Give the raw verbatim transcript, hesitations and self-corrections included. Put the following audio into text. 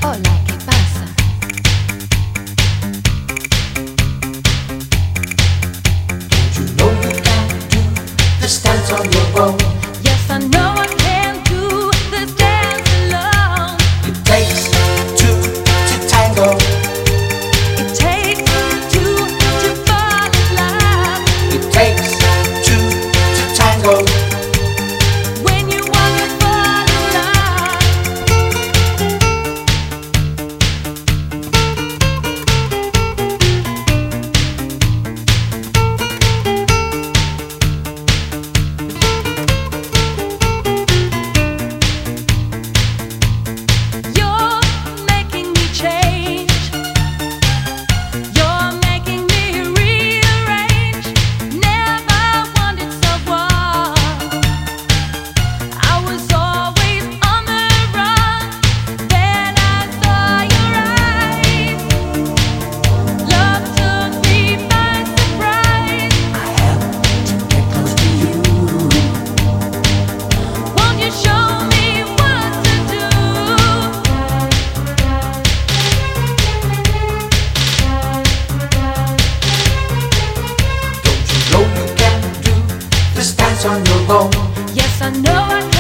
Hola, ¿qué pasa? Don't you know you can do this dance on your own? Yes, I know I can do this dance alone. It takes two to tango. It takes two to fall in love. It takes two to tango. When you want to fall in love. You're making me change. You're making me rearrange. Never wanted someone. I was always on the run. Then I saw your eyes. Love took me by surprise. I have to get close to you. Won't you show me what to do? Don't you know you can do this dance on your own? Yes, I know I